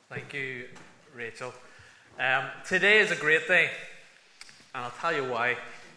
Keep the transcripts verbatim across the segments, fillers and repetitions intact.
Thank you, Rachel. Um, today is a great day, and I'll tell you why.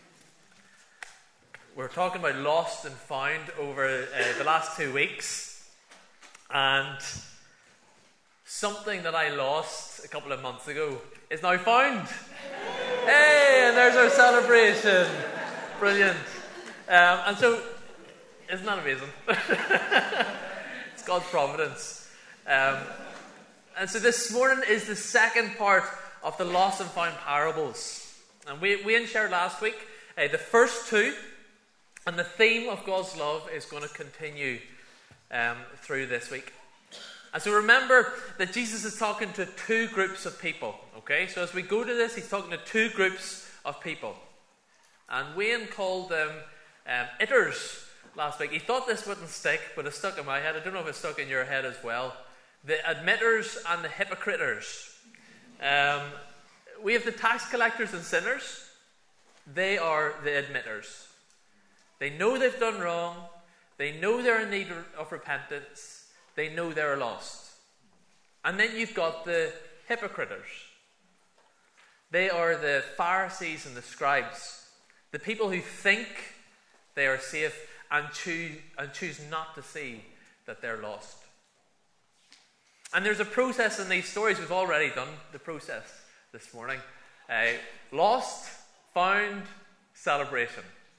We're talking about lost and found over uh, the last two weeks, and something that I lost a couple of months ago is now found. Hey, and there's our celebration. Brilliant. Um, and so, isn't that amazing? It's God's providence. Um, and so this morning is the second part of the lost and found parables. And we, we shared last week uh, the first two, and the theme of God's love is going to continue um, through this week. And so remember that Jesus is talking to two groups of people. Okay, so as we go to this, he's talking to two groups of people. And Wayne called them um, itters last week. He thought this wouldn't stick, but it stuck in my head. I don't know if it stuck in your head as well. The admitters and the hypocrites. Um, we have the tax collectors and sinners. They are the admitters. They know they've done wrong. They know they're in need of repentance. They know they're lost. And then you've got the hypocrites. They are the Pharisees and the scribes. The people who think they are safe and choose, and choose not to see that they're lost. And there's a process in these stories. We've already done the process this morning. Uh, lost, found, celebration.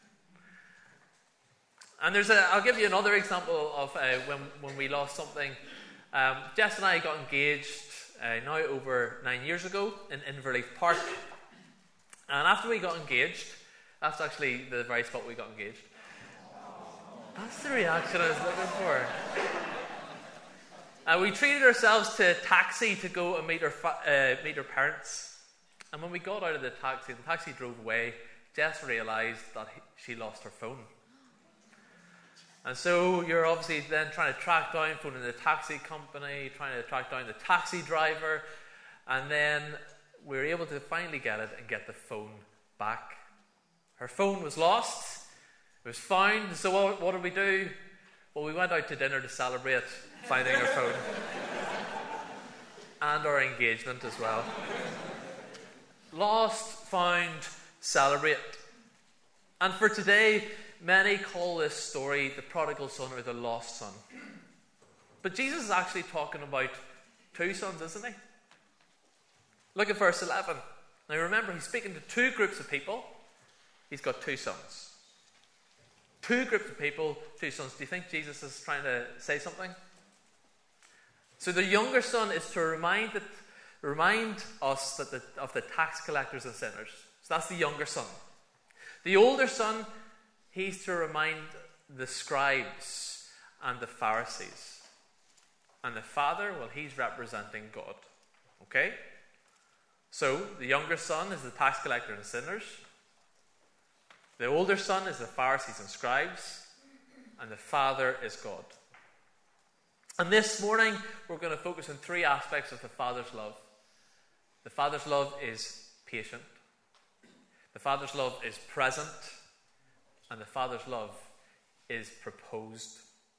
And there's a, I'll give you another example of uh, when, when we lost something. Um, Jess and I got engaged uh, now over nine years ago in Inverleith Park. And after we got engaged, that's actually the very spot we got engaged. That's the reaction I was looking for. Uh, we treated ourselves to a taxi to go and meet our, fa- uh, meet our parents. And when we got out of the taxi, the taxi drove away, Jess realised that he, she lost her phone. And so you're obviously then trying to track down, phoning the taxi company, trying to track down the taxi driver. And then we were able to finally get it and get the phone back. Her phone was lost. It was found. So what, what did we do? Well, we went out to dinner to celebrate finding her phone. And our engagement as well. Lost, found, celebrate. And for today, many call this story the prodigal son or the lost son. But Jesus is actually talking about two sons, isn't he? Look at verse eleven. Now remember, he's speaking to two groups of people. He's got two sons. Two groups of people, two sons. Do you think Jesus is trying to say something? So the younger son is to remind that, remind us that the, of the tax collectors and sinners. So that's the younger son. The older son, he's to remind the scribes and the Pharisees. And the father, well, he's representing God. Okay? So the younger son is the tax collector and sinners. The older son is the Pharisees and scribes, and the Father is God. And this morning, we're going to focus on three aspects of the Father's love. The Father's love is patient. The Father's love is present. And the Father's love is proposed.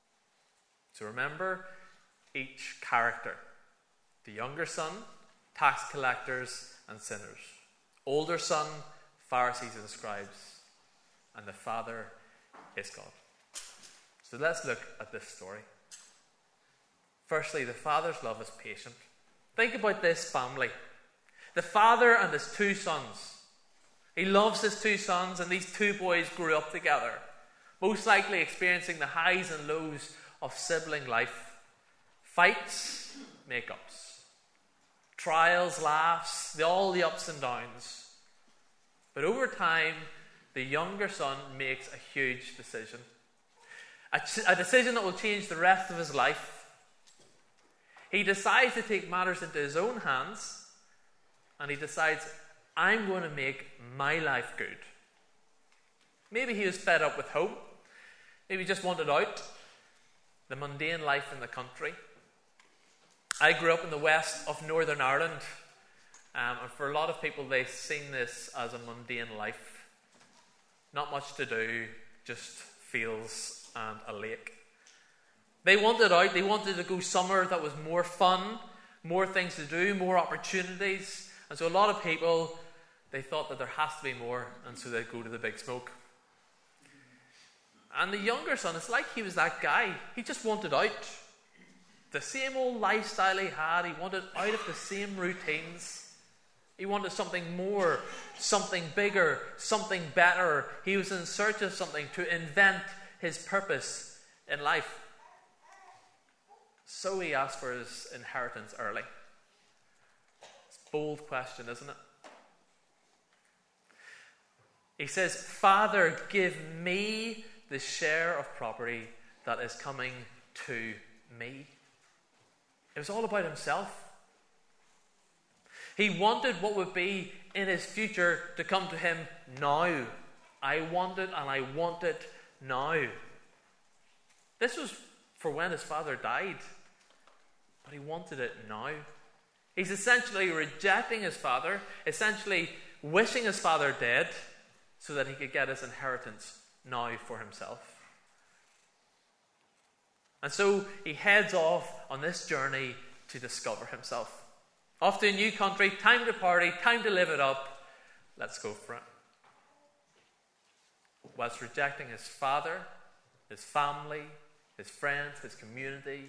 So remember each character. The younger son, tax collectors and sinners. Older son, Pharisees and scribes. And the Father is God. So let's look at this story. Firstly, the Father's love is patient. Think about this family. The father and his two sons. He loves his two sons, and these two boys grew up together, most likely experiencing the highs and lows of sibling life. Fights, make-ups. Trials, laughs, the, all the ups and downs. But over time, the younger son makes a huge decision. A, ch- a decision that will change the rest of his life. He decides to take matters into his own hands, and he decides, I'm going to make my life good. Maybe he was fed up with home. Maybe he just wanted out. The mundane life in the country. I grew up in the west of Northern Ireland. Um, and for a lot of people, they've seen this as a mundane life. Not much to do, just fields and a lake. They wanted out. They wanted to go somewhere that was more fun, more things to do, more opportunities. And so a lot of people, they thought that there has to be more, and so they'd go to the big smoke. And the younger son, it's like he was that guy. He just wanted out. The same old lifestyle he had, he wanted out of the same routines. He wanted something more, something bigger, something better. He was in search of something to invent his purpose in life. So he asked for his inheritance early. It's a bold question, isn't it? He says, Father, give me the share of property that is coming to me. It was all about himself. He wanted what would be in his future to come to him now. I want it, and I want it now. This was for when his father died, but he wanted it now. He's essentially rejecting his father, essentially wishing his father dead, so that he could get his inheritance now for himself. And so he heads off on this journey to discover himself. Off to a new country, time to party, time to live it up. Let's go for it. Whilst rejecting his father, his family, his friends, his community,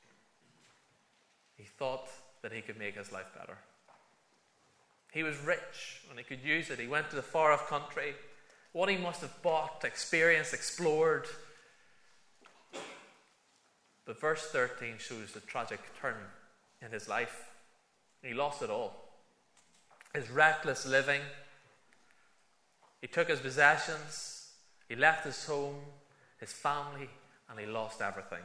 he thought that he could make his life better. He was rich and he could use it. He went to the far off country. What he must have bought, experienced, explored. But verse thirteen shows the tragic turn in his life. He lost it all. His reckless living. He took his possessions. He left his home, his family, and he lost everything.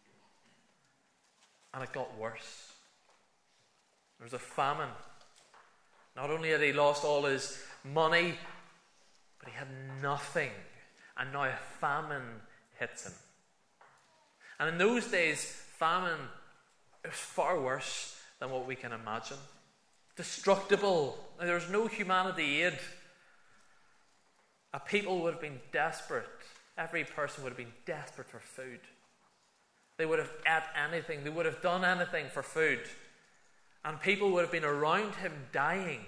And it got worse. There was a famine. Not only had he lost all his money, but he had nothing. And now a famine hits him. And in those days, famine was far worse than what we can imagine. Destructible. There was no humanity aid. A people would have been desperate. Every person would have been desperate for food. They would have ate anything. They would have done anything for food. And people would have been around him dying.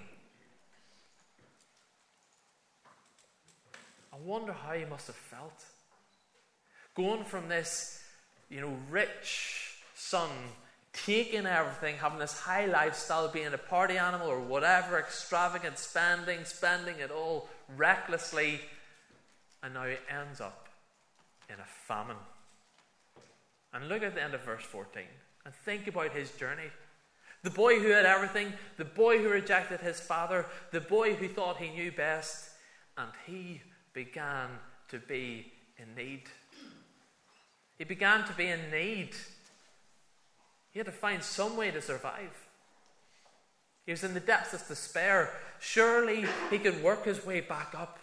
I wonder how he must have felt. Going from this, you know, rich son, taking everything, having this high lifestyle, being a party animal or whatever, extravagant spending, spending it all recklessly, and now he ends up in a famine. And look at the end of verse fourteen and think about his journey. The boy who had everything, the boy who rejected his father, the boy who thought he knew best, and he began to be in need. He began to be in need. He had to find some way to survive. He was in the depths of despair. Surely he could work his way back up.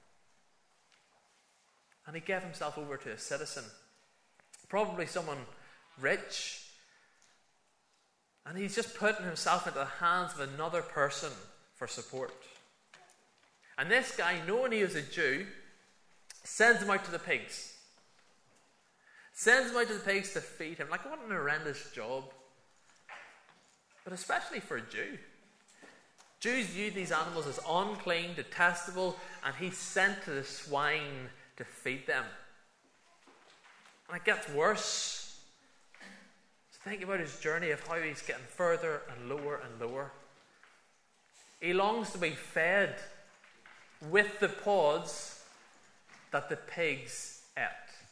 And he gave himself over to a citizen, probably someone rich. And he's just putting himself into the hands of another person for support. And this guy, knowing he was a Jew, sends him out to the pigs. Sends him out to the pigs to feed him. Like, what an horrendous job. But especially for a Jew. Jews viewed these animals as unclean, detestable, and he's sent to the swine to feed them. And it gets worse. So think about his journey of how he's getting further and lower and lower. He longs to be fed with the pods that the pigs ate.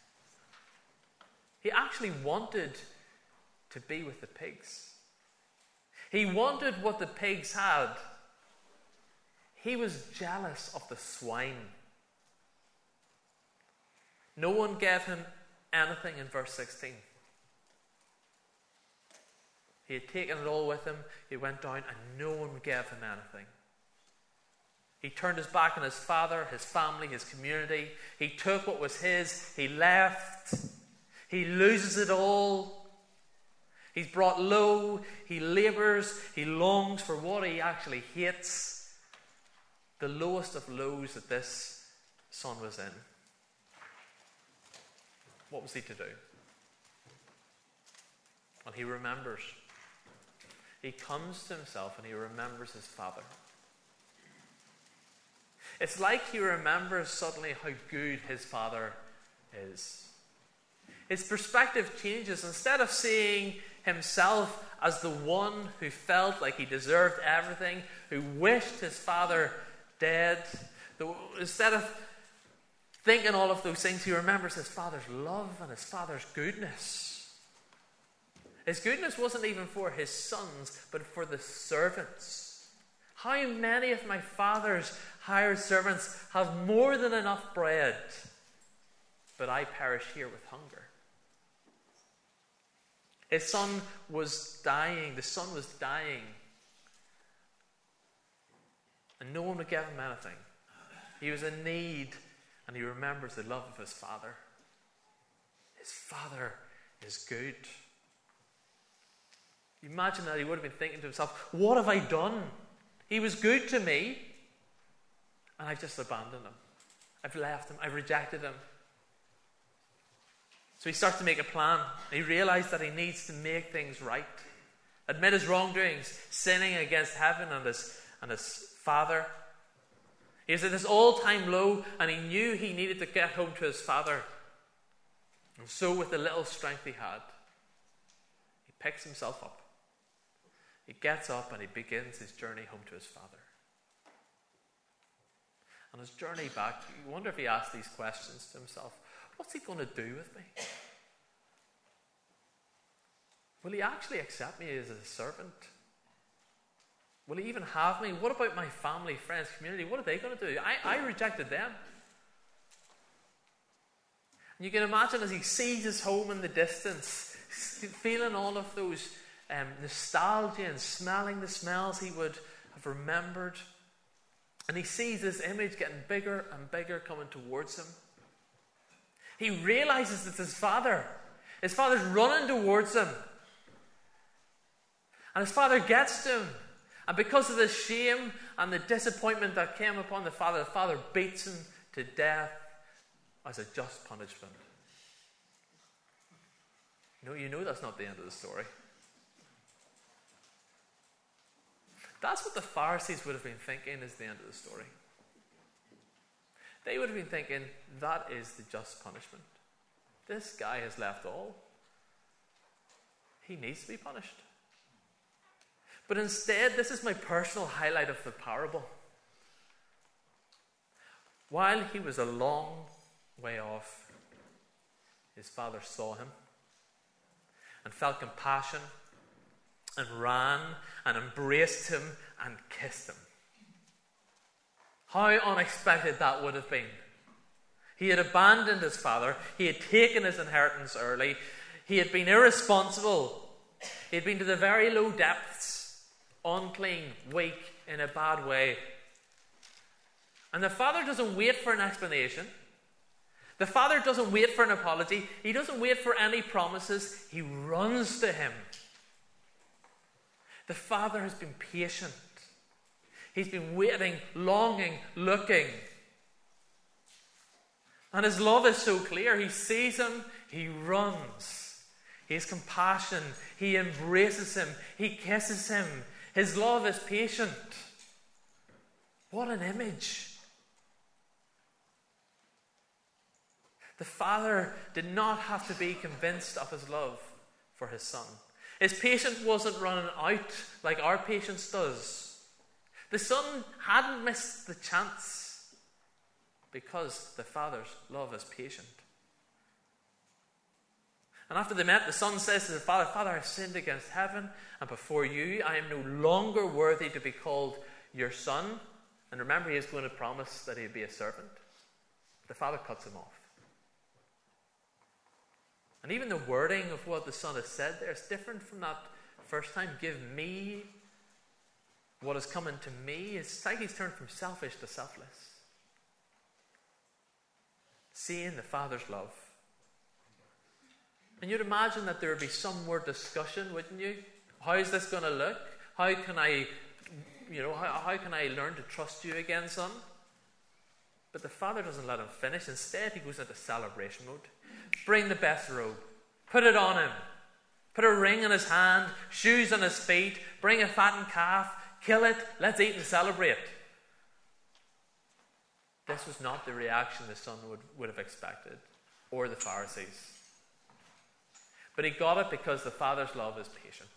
He actually wanted to be with the pigs. He wanted what the pigs had. He was jealous of the swine. No one gave him anything in verse sixteen. He had taken it all with him. He went down and no one gave him anything. He turned his back on his father, his family, his community. He took what was his. He left. He loses it all. He's brought low. He labours. He longs for what he actually hates. The lowest of lows that this son was in. What was he to do? Well, he remembers. he comes to himself and he remembers his father. It's like he remembers suddenly how good his father is. His perspective changes. Instead of seeing himself as the one who felt like he deserved everything, who wished his father dead, instead of thinking all of those things, he remembers his father's love and his father's goodness. His goodness wasn't even for his sons, but for the servants. How many of my father's hired servants have more than enough bread, but I perish here with hunger? His son was dying. The son was dying. And no one would give him anything. He was in need, and he remembers the love of his father. His father is good. You imagine that he would have been thinking to himself, what have I done? He was good to me, and I've just abandoned him. I've left him. I've rejected him. So he starts to make a plan. He realizes that he needs to make things right. Admit his wrongdoings, sinning against heaven and his, and his father. He was at this all-time low, and he knew he needed to get home to his father. And so with the little strength he had, he picks himself up. He gets up and he begins his journey home to his father. On his journey back, you wonder if he asked these questions to himself. What's he going to do with me? Will he actually accept me as a servant? Will he even have me? What about my family, friends, community? What are they going to do? I, I rejected them. And you can imagine as he sees his home in the distance, feeling all of those um, nostalgia and smelling the smells he would have remembered. And he sees this image getting bigger and bigger coming towards him. He realizes it's his father. His father's running towards him. And his father gets to him. And because of the shame and the disappointment that came upon the father, the father beats him to death as a just punishment. No, you know that's not the end of the story. That's what the Pharisees would have been thinking is the end of the story. They would have been thinking, that is the just punishment. This guy has left all. He needs to be punished. But instead, this is my personal highlight of the parable. While he was a long way off, his father saw him and felt compassion and ran and embraced him and kissed him. How unexpected that would have been. He had abandoned his father. He had taken his inheritance early. He had been irresponsible. He had been to the very low depths, unclean, weak, in a bad way. And the father doesn't wait for an explanation. The father doesn't wait for an apology. He doesn't wait for any promises. He runs to him. The father has been patient. He's been waiting, longing, looking. And his love is so clear. He sees him, he runs. He has compassion. He embraces him. He kisses him. His love is patient. What an image. The father did not have to be convinced of his love for his son. His patience wasn't running out like our patience does. The son hadn't missed the chance because the father's love is patient. And after they met, the son says to the father, Father, I've sinned against heaven and before you. I am no longer worthy to be called your son. And remember, he is going to promise that he'd be a servant. The father cuts him off. And even the wording of what the son has said there is different from that first time. Give me what is coming to me. It's like he's turned from selfish to selfless. Seeing the father's love. And you'd imagine that there would be some more discussion, wouldn't you? How is this going to look? How can I, you know, how, how can I learn to trust you again, son? But the father doesn't let him finish. Instead, he goes into celebration mode. Bring the best robe. Put it on him. Put a ring on his hand, shoes on his feet, bring a fattened calf, kill it, let's eat and celebrate. This was not the reaction the son would, would have expected, or the Pharisees. But he got it because the Father's love is patient.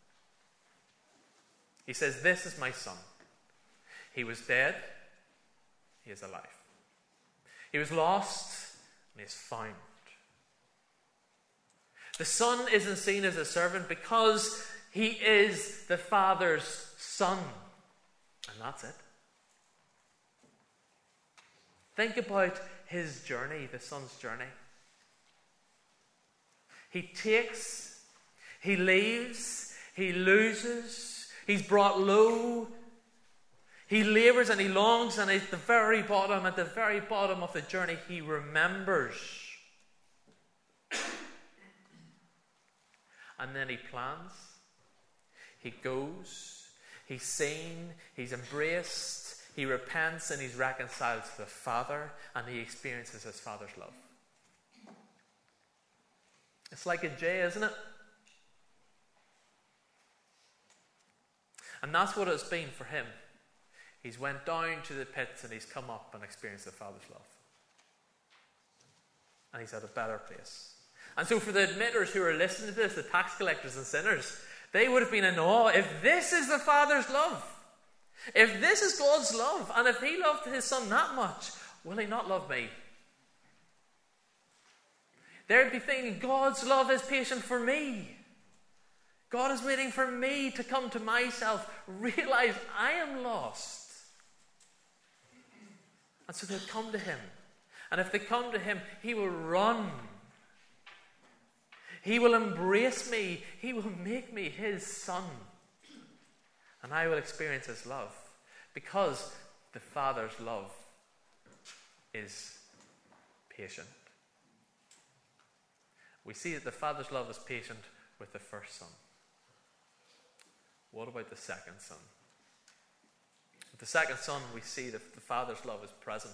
He says, this is my son. He was dead, he is alive. He was lost, and he is found. The son isn't seen as a servant because he is the Father's son. And that's it. Think about his journey, the son's journey. He takes, he leaves, he loses, he's brought low, he labours and he longs, and at the very bottom, at the very bottom of the journey, he remembers. And then he plans, he goes, he's seen, he's embraced, he repents, and he's reconciled to the Father, and he experiences his Father's love. It's like a J, isn't it? And that's what it's been for him. He's went down to the pits and he's come up and experienced the Father's love. And he's at a better place. And so for the admitters who are listening to this, the tax collectors and sinners, they would have been in awe. If this is the Father's love, if this is God's love, and if he loved his son that much, will he not love me? They'd be thinking, God's love is patient for me. God is waiting for me to come to myself, realize I am lost. And so they'll come to him. And if they come to him, he will run. He will embrace me. He will make me his son. And I will experience his love. Because the Father's love is patient. We see that the Father's love is patient with the first son. What about the second son? With the second son, we see that the Father's love is present.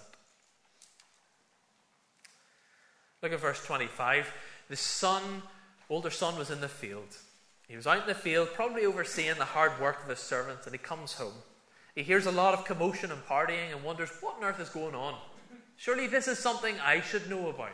Look at verse twenty-five. The son, older son, was in the field. He was out in the field, probably overseeing the hard work of his servants, and he comes home. He hears a lot of commotion and partying and wonders, what on earth is going on? Surely this is something I should know about.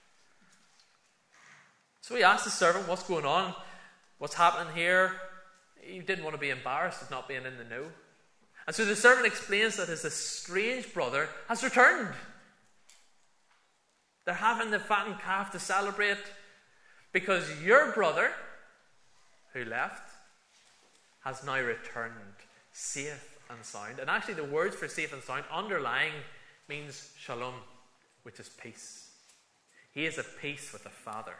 So he asks the servant, what's going on? What's happening here? He didn't want to be embarrassed of not being in the know. And so the servant explains that his estranged brother has returned. They're having the fattened calf to celebrate because your brother, who left, has now returned safe and sound. And actually the words for safe and sound underlying means shalom, which is peace. He is at peace with the Father.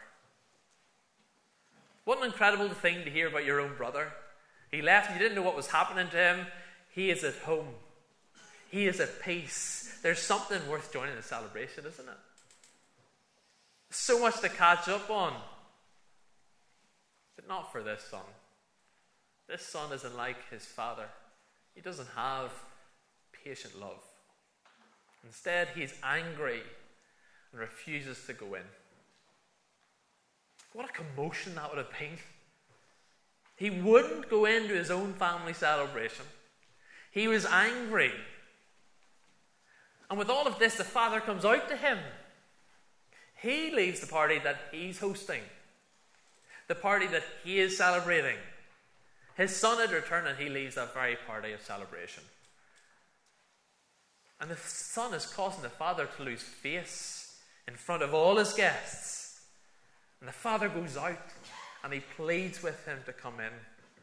What an incredible thing to hear about your own brother. He left, you didn't know what was happening to him. He is at home. He is at peace. There's something worth joining the celebration, isn't it? So much to catch up on. But not for this son. This son isn't like his father. He doesn't have patient love. Instead, he's angry and refuses to go in. What a commotion that would have been. He wouldn't go into his own family celebration. He was angry. And with all of this, the father comes out to him. He leaves the party that he's hosting. The party that he is celebrating. His son had returned and he leaves that very party of celebration. And the son is causing the father to lose face in front of all his guests. And the father goes out and he pleads with him to come in.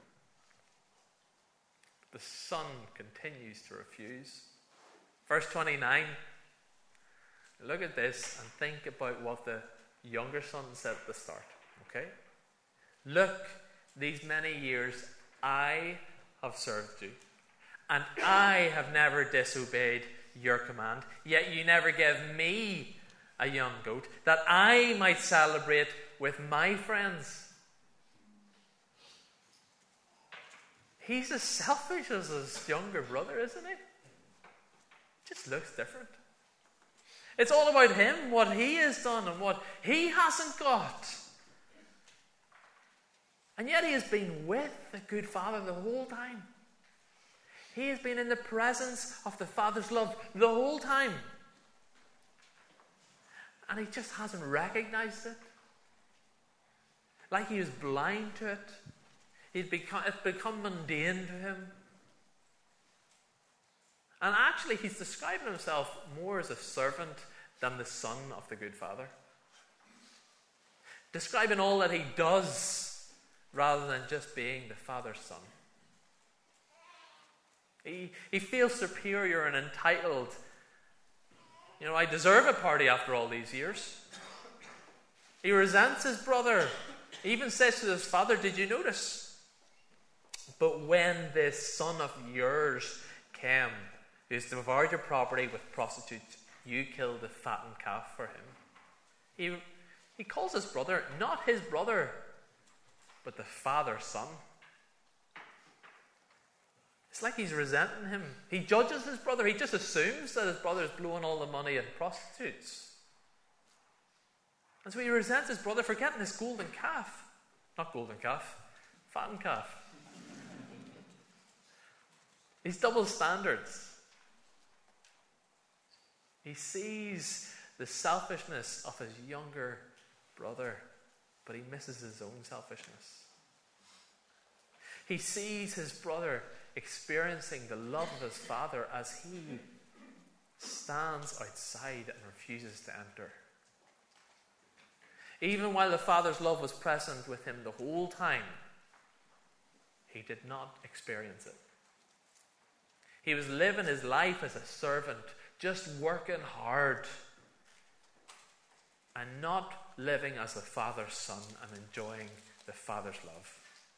The son continues to refuse. Verse twenty-nine. Look at this and think about what the younger son said at the start. Okay? Look, these many years I have served you, and I have never disobeyed your command, yet you never gave me a young goat that I might celebrate with my friends. He's as selfish as his younger brother, isn't he? Just looks different. It's all about him, what he has done and what he hasn't got. And yet he has been with the good Father the whole time. He has been in the presence of the Father's love the whole time. And he just hasn't recognized it. Like he was blind to it. He'd become, it's become mundane to him. And actually, he's describing himself more as a servant than the son of the good Father. Describing all that he does rather than just being the Father's son. He, he feels superior and entitled. You know, I deserve a party after all these years. He resents his brother. He even says to his father, did you notice? But when this son of yours came, who has devoured your property with prostitutes, you killed the fattened calf for him. He, he calls his brother not his brother, but the Father's son. It's like he's resenting him. He judges his brother. He just assumes that his brother is blowing all the money in prostitutes. And so he resents his brother for getting this golden calf. Not golden calf, fattened calf. These double standards. He sees the selfishness of his younger brother, but he misses his own selfishness. He sees his brother experiencing the love of his father as he stands outside and refuses to enter. Even while the Father's love was present with him the whole time, he did not experience it. He was living his life as a servant, just working hard, and not living as the Father's son and enjoying the Father's love.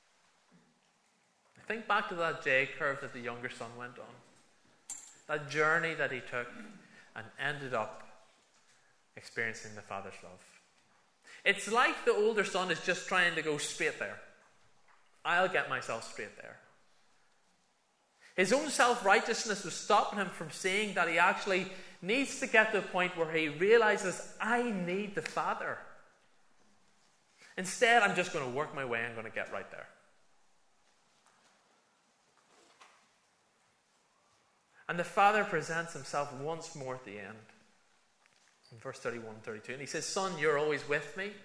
Think back to that J curve that the younger son went on. That journey that he took and ended up experiencing the Father's love. It's like the older son is just trying to go straight there. I'll get myself straight there. His own self-righteousness was stopping him from seeing that he actually needs to get to a point where he realizes, I need the Father. Instead, I'm just going to work my way and I'm going to get right there. And the Father presents himself once more at the end. In verse thirty-one and thirty-two. And he says, Son, you're always with me.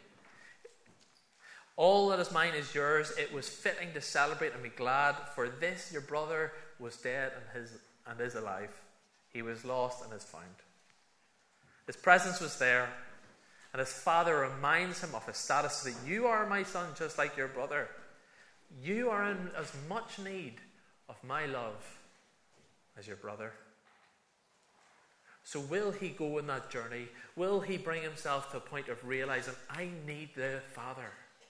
All that is mine is yours. It was fitting to celebrate and be glad. For this your brother was dead and, his, and is alive. He was lost and is found. His presence was there. And his father reminds him of his status, that you are my son just like your brother. You are in as much need of my love as your brother. So will he go on that journey? Will he bring himself to a point of realizing, I need the Father?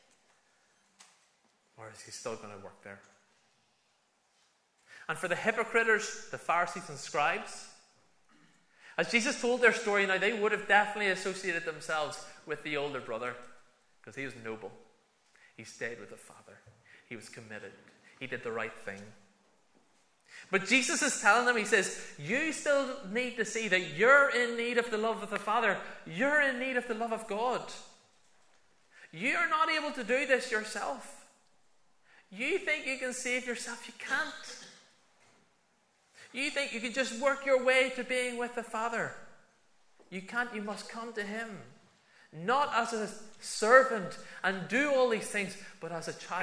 Or is he still going to work there? And for the hypocrites, the Pharisees and scribes, as Jesus told their story, now they would have definitely associated themselves with the older brother, because he was noble. He stayed with the Father. He was committed. He did the right thing. But Jesus is telling them, he says, you still need to see that you're in need of the love of the Father. You're in need of the love of God. You're not able to do this yourself. You think you can save yourself. You can't. You think you can just work your way to being with the Father. You can't. You must come to him. Not as a servant and do all these things, but as a child.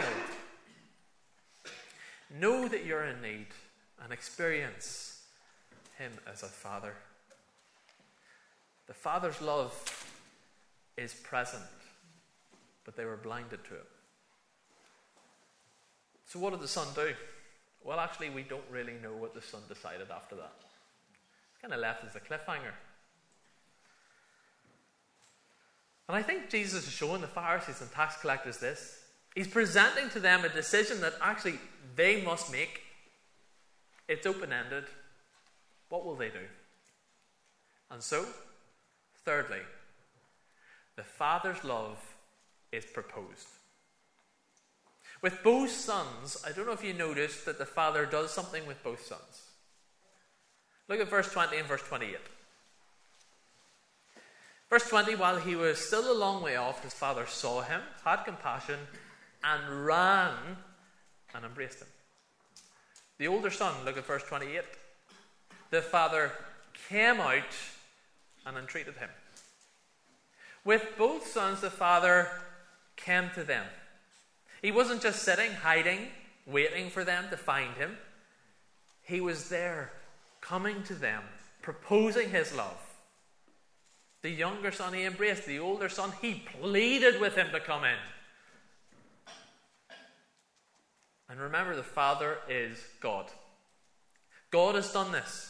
Know that you're in need and experience him as a Father. The Father's love is present, but they were blinded to it. So what did the son do? Well, actually, we don't really know what the son decided after that. It's kind of left as a cliffhanger. And I think Jesus is showing the Pharisees and tax collectors this. He's presenting to them a decision that actually they must make. It's open-ended. What will they do? And so, thirdly, the Father's love is proposed. With both sons, I don't know if you noticed that the Father does something with both sons. Look at verse twenty and verse twenty-eight. Verse twenty, while he was still a long way off, his father saw him, had compassion, and ran and embraced him. The older son, look at verse twenty-eight. The father came out and entreated him. With both sons, the father came to them. He wasn't just sitting, hiding, waiting for them to find him. He was there, coming to them, proposing his love. The younger son he embraced. The older son, he pleaded with him to come in. And remember, the Father is God. God has done this.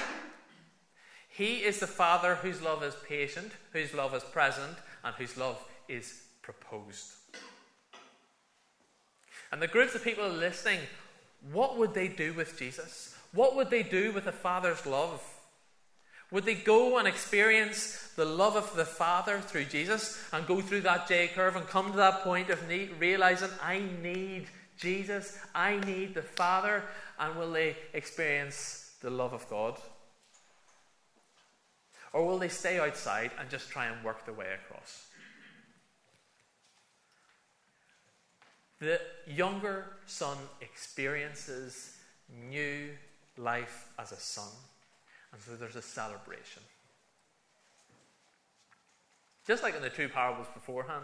He is the Father whose love is patient, whose love is present, and whose love is proposed. And the groups of people listening, what would they do with Jesus? What would they do with the Father's love? Would they go and experience the love of the Father through Jesus and go through that J-curve and come to that point of need, realizing, I need Jesus, I need the Father, and will they experience the love of God? Or will they stay outside and just try and work their way across? The younger son experiences new life as a son, and so there's a celebration. Just like in the two parables beforehand,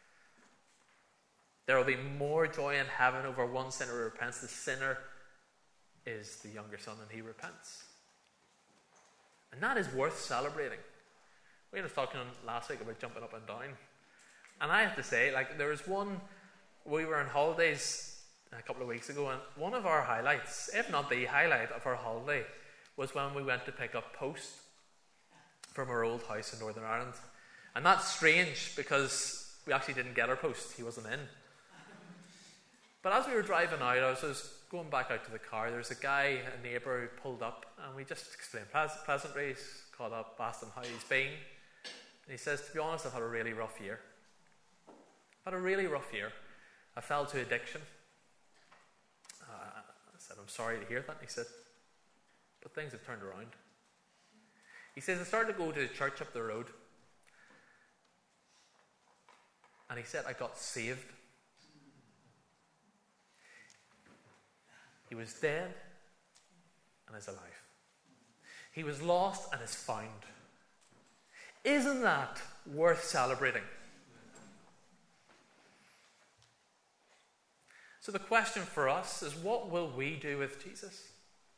there will be more joy in heaven over one sinner who repents. The sinner is the younger son, and he repents. And that is worth celebrating. We were talking last week about jumping up and down. And I have to say, like, there was one, we were on holidays a couple of weeks ago, and one of our highlights, if not the highlight of our holiday, was when we went to pick up Post from our old house in Northern Ireland. And that's strange because we actually didn't get our Post. He wasn't in. But as we were driving out, I was just going back out to the car. There was a guy, a neighbour, who pulled up, and we just explained pleasantries, caught up, asked him how he's been. And he says, to be honest, I've had a really rough year. I've had a really rough year. I fell to addiction. Uh, I said, I'm sorry to hear that. And he said, but things have turned around. He says, I started to go to the church up the road. And he said, I got saved. He was dead and is alive. He was lost and is found. Isn't that worth celebrating? So the question for us is, what will we do with Jesus?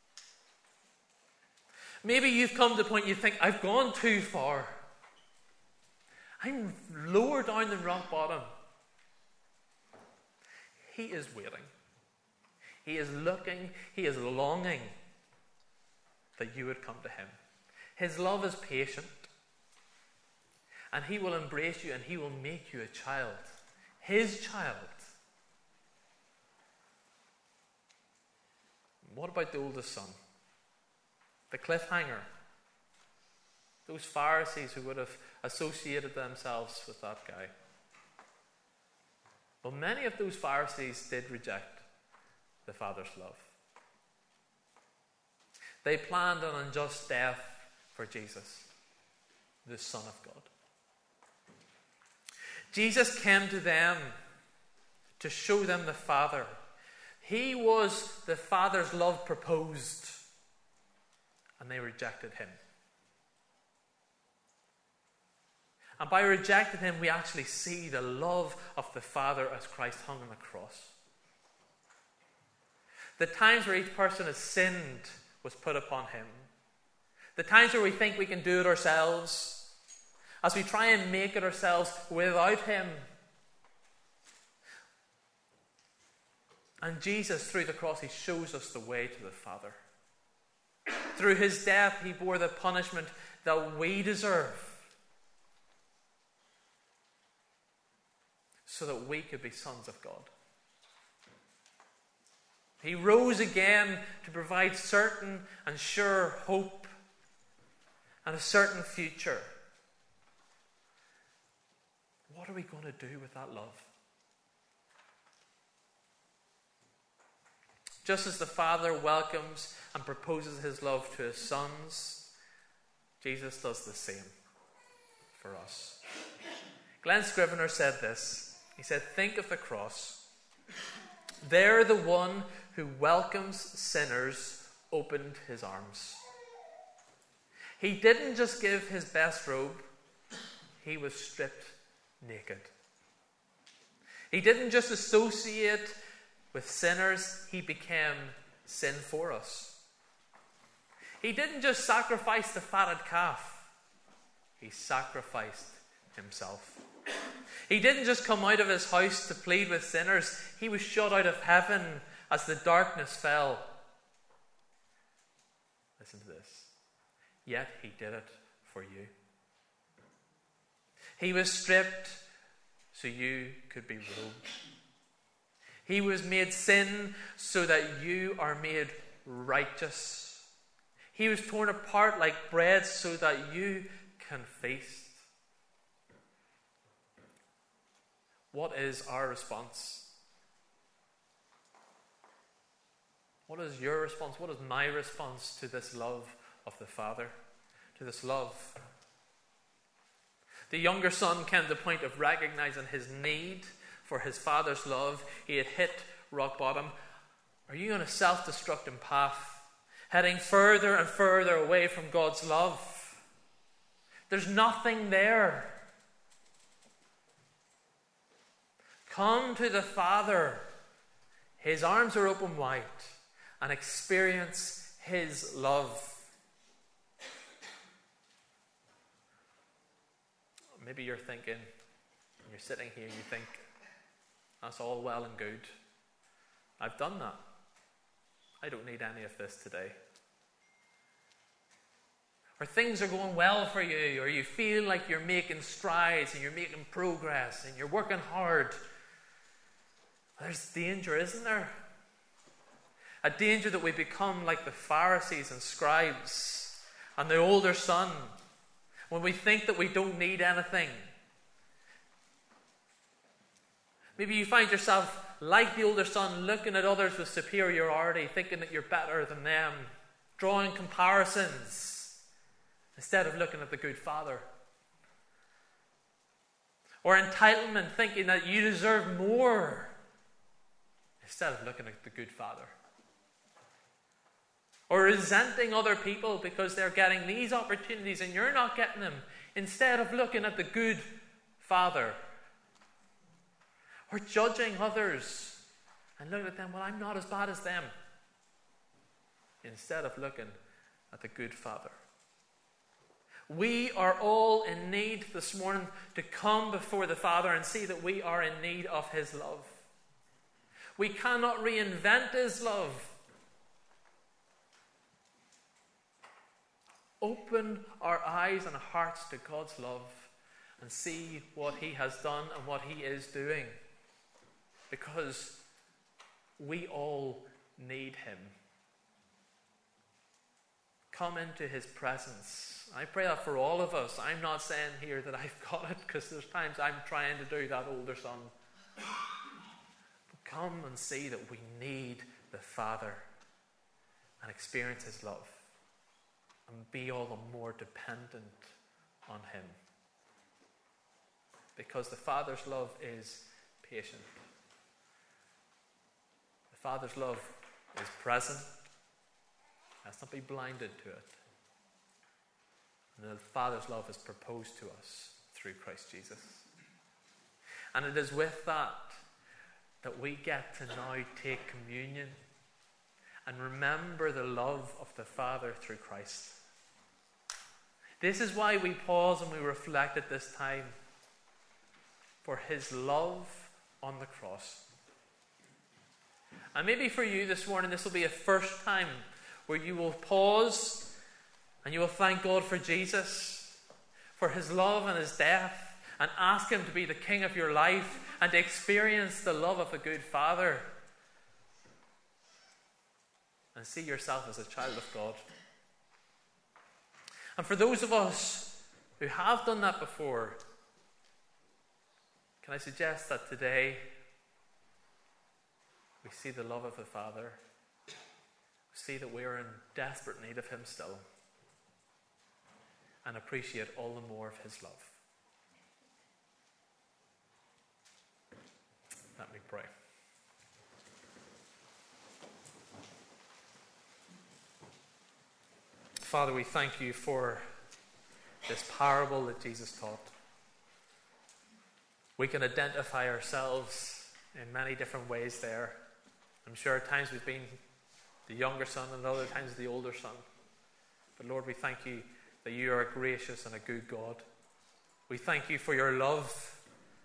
Maybe you've come to the point you think, I've gone too far. I'm lower down than rock bottom. He is waiting. He is looking, he is longing that you would come to him. His love is patient, and he will embrace you and he will make you a child. His child. What about the oldest son? The cliffhanger. Those Pharisees who would have associated themselves with that guy. Well, many of those Pharisees did reject the Father's love. They planned an unjust death for Jesus, the Son of God. Jesus came to them to show them the Father. He was the Father's love proposed, and they rejected him. And by rejecting him, we actually see the love of the Father as Christ hung on the cross. The times where each person has sinned was put upon him. The times where we think we can do it ourselves, as we try and make it ourselves without him. And Jesus, through the cross, he shows us the way to the Father. Through his death, he bore the punishment that we deserve, so that we could be sons of God. He rose again to provide certain and sure hope and a certain future. What are we going to do with that love? Just as the Father welcomes and proposes his love to his sons, Jesus does the same for us. Glenn Scrivener said this. He said, think of the cross. There the one who welcomes sinners opened his arms. He didn't just give his best robe, he was stripped naked. He didn't just associate with sinners, he became sin for us. He didn't just sacrifice the fatted calf, he sacrificed himself. He didn't just come out of his house to plead with sinners, he was shut out of heaven as the darkness fell. Listen to this. Yet he did it for you. He was stripped so you could be robed. He was made sin so that you are made righteous. He was torn apart like bread so that you can feast. What is our response? What is your response? What is my response to this love of the Father? To this love? The younger son came to the point of recognizing his need for his father's love. He had hit rock bottom. Are you on a self-destructing path, heading further and further away from God's love? There's nothing there. Come to the Father. His arms are open wide, and experience his love. Maybe you're thinking, you're sitting here and you think, that's all well and good. I've done that. I don't need any of this today. Or things are going well for you, or you feel like you're making strides and you're making progress and you're working hard. There's danger, isn't there? A danger that we become like the Pharisees and scribes and the older son, when we think that we don't need anything. Maybe you find yourself like the older son, looking at others with superiority, thinking that you're better than them, drawing comparisons instead of looking at the good Father. Or entitlement, thinking that you deserve more instead of looking at the good Father. Or resenting other people because they're getting these opportunities and you're not getting them, instead of looking at the good Father. Or judging others and looking at them, well, I'm not as bad as them, instead of looking at the good Father. We are all in need this morning to come before the Father and see that we are in need of his love. We cannot reinvent his love. Open our eyes and hearts to God's love and see what he has done and what he is doing. Because we all need him. Come into his presence. I pray that for all of us. I'm not saying here that I've got it, because there's times I'm trying to do that older son. But come and see that we need the Father and experience his love. And be all the more dependent on him. Because the Father's love is patient. The Father's love is present. Let's not be blinded to it. And the Father's love is proposed to us through Christ Jesus. And it is with that that we get to now take communion and remember the love of the Father through Christ. This is why we pause and we reflect at this time. For his love on the cross. And maybe for you this morning, this will be a first time where you will pause and you will thank God for Jesus, for his love and his death, and ask him to be the king of your life and to experience the love of the good Father. And see yourself as a child of God. And for those of us who have done that before, can I suggest that today we see the love of the Father, we see that we are in desperate need of him still, and appreciate all the more of his love. Let me pray. Father, we thank you for this parable that Jesus taught. We can identify ourselves in many different ways there. I'm sure at times we've been the younger son and other times the older son. But Lord, we thank you that you are a gracious and a good God. We thank you for your love.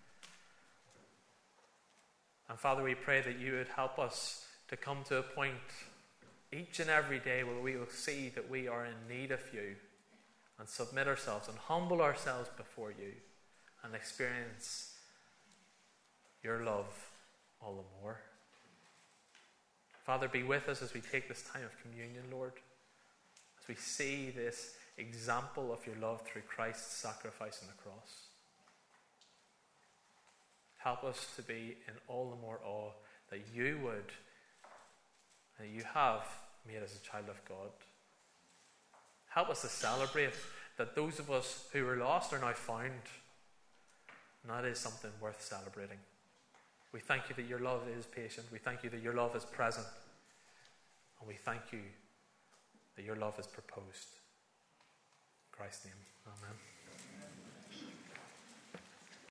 And Father, we pray that you would help us to come to a point each and every day where we will see that we are in need of you and submit ourselves and humble ourselves before you and experience your love all the more. Father, be with us as we take this time of communion, Lord, as we see this example of your love through Christ's sacrifice on the cross. Help us to be in all the more awe that you would, that you have made us a child of God. Help us to celebrate that those of us who were lost are now found. And that is something worth celebrating. We thank you that your love is patient. We thank you that your love is present. And we thank you that your love is proposed. In Christ's name, amen.